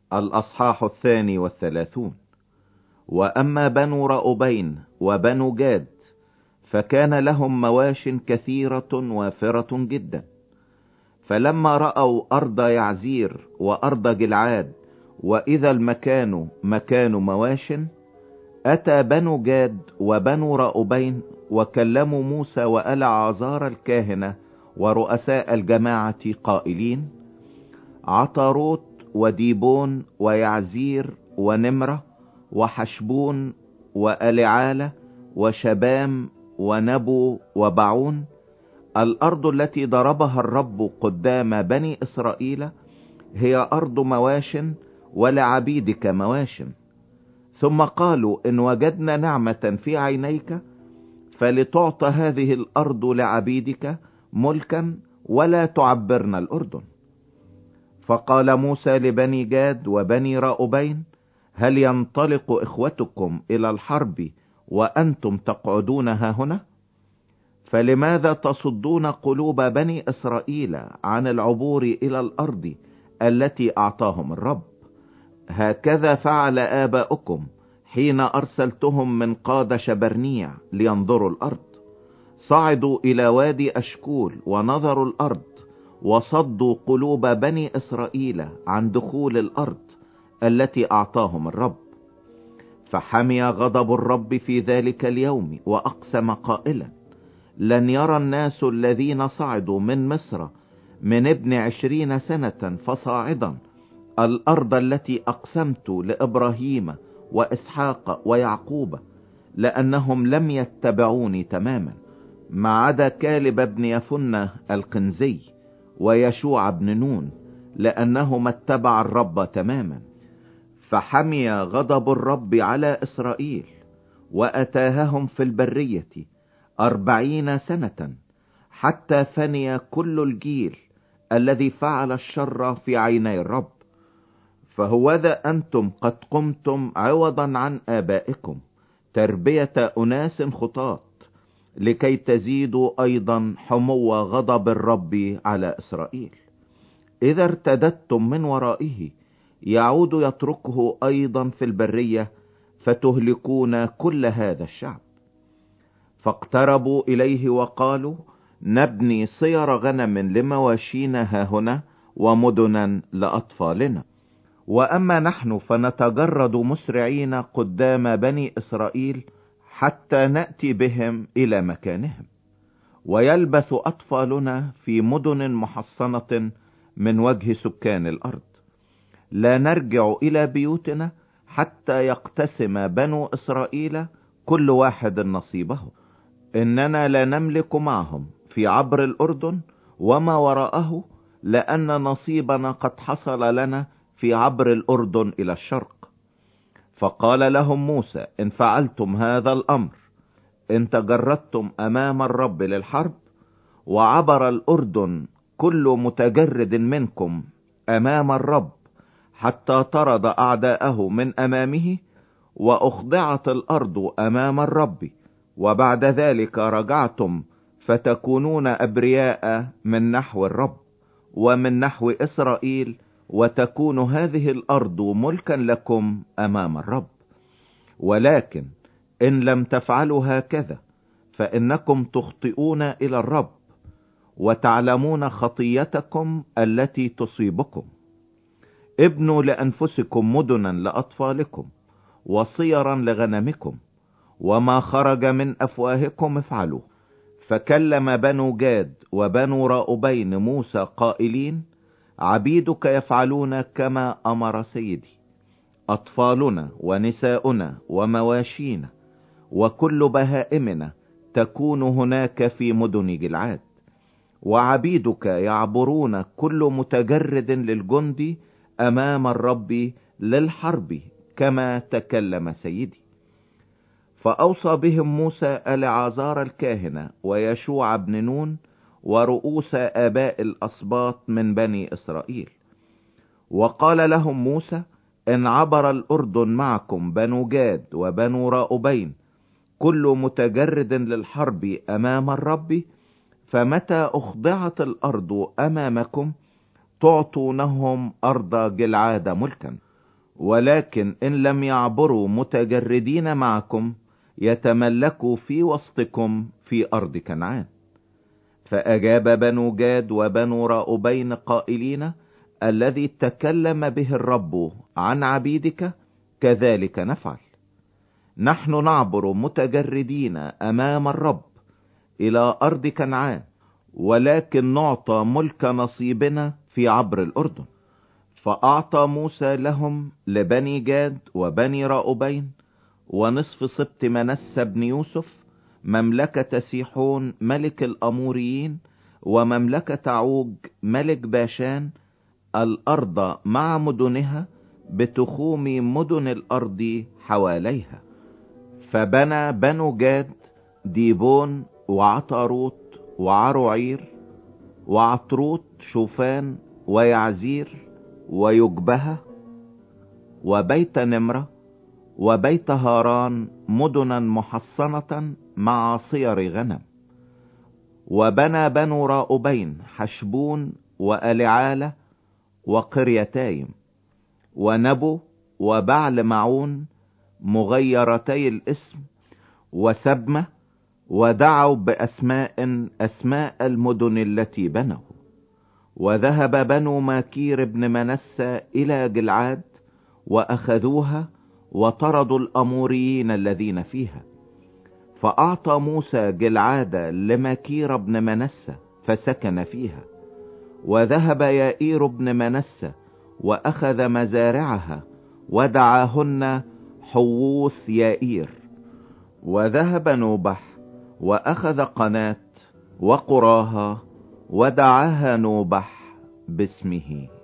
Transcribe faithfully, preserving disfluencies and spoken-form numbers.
الأصحاح الثاني والثلاثون. وأما بنو رأوبين وبنو جاد فكان لهم مواش كثيرة وافرة جدا. فلما رأوا أرض يعزير وأرض جلعاد وإذا المكان مكان مواش، أتى بنو جاد وبنو رأوبين وكلموا موسى وألعازار الكاهنة ورؤساء الجماعة قائلين: عطاروت وديبون ويعزير ونمرة وحشبون وألعالة وشبام ونبو وبعون، الأرض التي ضربها الرب قدام بني إسرائيل هي أرض مواش ولعبيدك مواش. ثم قالوا: إن وجدنا نعمة في عينيك فلتعطى هذه الأرض لعبيدك ملكا ولا تعبرنا الأردن. فقال موسى لبني جاد وبني رأوبين: هل ينطلق إخوتكم إلى الحرب وأنتم تقعدون ها هنا؟ فلماذا تصدون قلوب بني إسرائيل عن العبور إلى الأرض التي أعطاهم الرب؟ هكذا فعل آباؤكم حين أرسلتهم من قادش برنيع لينظروا الأرض. صعدوا إلى وادي أشكول ونظروا الأرض وصدوا قلوب بني إسرائيل عن دخول الأرض التي أعطاهم الرب. فحمي غضب الرب في ذلك اليوم وأقسم قائلا: لن يرى الناس الذين صعدوا من مصر من ابن عشرين سنة فصاعدا الأرض التي أقسمت لإبراهيم وإسحاق ويعقوب، لأنهم لم يتبعوني تماما، ما عدا كالب بن يفنة القنزي ويشوع بن نون، لأنهما اتبع الرب تماما. فحمي غضب الرب على إسرائيل وأتاههم في البرية أربعين سنة حتى فني كل الجيل الذي فعل الشر في عيني الرب. فهوذا أنتم قد قمتم عوضا عن آبائكم تربية أناس خطاة، لكي تزيدوا أيضا حمو غضب الرب على إسرائيل. إذا ارتددتم من ورائه يعود يتركه أيضا في البرية فتهلكون كل هذا الشعب. فاقتربوا إليه وقالوا: نبني صير غنم لمواشينا هاهنا ومدنا لأطفالنا. وأما نحن فنتجرد مسرعين قدام بني إسرائيل حتى نأتي بهم إلى مكانهم، ويلبث أطفالنا في مدن محصنة من وجه سكان الأرض. لا نرجع إلى بيوتنا حتى يقتسم بنو إسرائيل كل واحد نصيبه. إننا لا نملك معهم في عبر الأردن وما وراءه، لأن نصيبنا قد حصل لنا في عبر الأردن إلى الشرق. فقال لهم موسى: إن فعلتم هذا الأمر، إن تجردتم أمام الرب للحرب، وعبر الأردن كل متجرد منكم أمام الرب حتى طرد أعداءه من أمامه، وأخضعت الأرض أمام الرب، وبعد ذلك رجعتم فتكونون أبرياء من نحو الرب ومن نحو إسرائيل، وتكون هذه الأرض ملكا لكم أمام الرب. ولكن إن لم تفعلوا هكذا فإنكم تخطئون إلى الرب، وتعلمون خطيتكم التي تصيبكم. ابنوا لأنفسكم مدنا لأطفالكم وصيرا لغنمكم، وما خرج من أفواهكم افعلوا. فكلم بنو جاد وبنو رأوبين موسى قائلين: عبيدك يفعلون كما أمر سيدي، أطفالنا ونساؤنا ومواشينا وكل بهائمنا تكون هناك في مدن جلعاد، وعبيدك يعبرون كل متجرد للجند أمام الرب للحرب كما تكلم سيدي. فأوصى بهم موسى ألعازار الكاهنة ويشوع بن نون ورؤوس آباء الأسباط من بني إسرائيل. وقال لهم موسى: إن عبر الأردن معكم بنو جاد وبنو رأوبين كل متجرد للحرب أمام الرب، فمتى أخضعت الأرض أمامكم تعطونهم أرض جلعاد ملكا. ولكن إن لم يعبروا متجردين معكم يتملكوا في وسطكم في أرض كنعان. فأجاب بنو جاد وبنو رأوبين قائلين: الذي تكلم به الرب عن عبيدك كذلك نفعل. نحن نعبر متجردين أمام الرب إلى أرض كنعان، ولكن نعطى ملك نصيبنا في عبر الأردن. فأعطى موسى لهم لبني جاد وبني رأوبين ونصف سبط منسى بن يوسف مملكة سيحون ملك الأموريين ومملكة عوج ملك باشان، الأرض مع مدنها بتخوم مدن الأرض حواليها. فبنى بنو جاد ديبون وعطاروت وعروعير وعطروت شوفان ويعزير ويجبهة وبيت نمرة وبيت هاران، مدنا محصنة مع صير غنم. وبنى بنو رأوبين حشبون وألعالة وقريتايم ونبو وبعل معون مغيرتي الاسم وسبمة، ودعوا بأسماء أسماء المدن التي بنوا. وذهب بنو ماكير بن منسى إلى جلعاد وأخذوها وطردوا الأموريين الذين فيها. فأعطى موسى جلعاد لماكير بن منسى فسكن فيها. وذهب يائير بن منسى وأخذ مزارعها ودعاهن حووث يائير. وذهب نوبح وأخذ قنات وقراها ودعاها نوبح باسمه.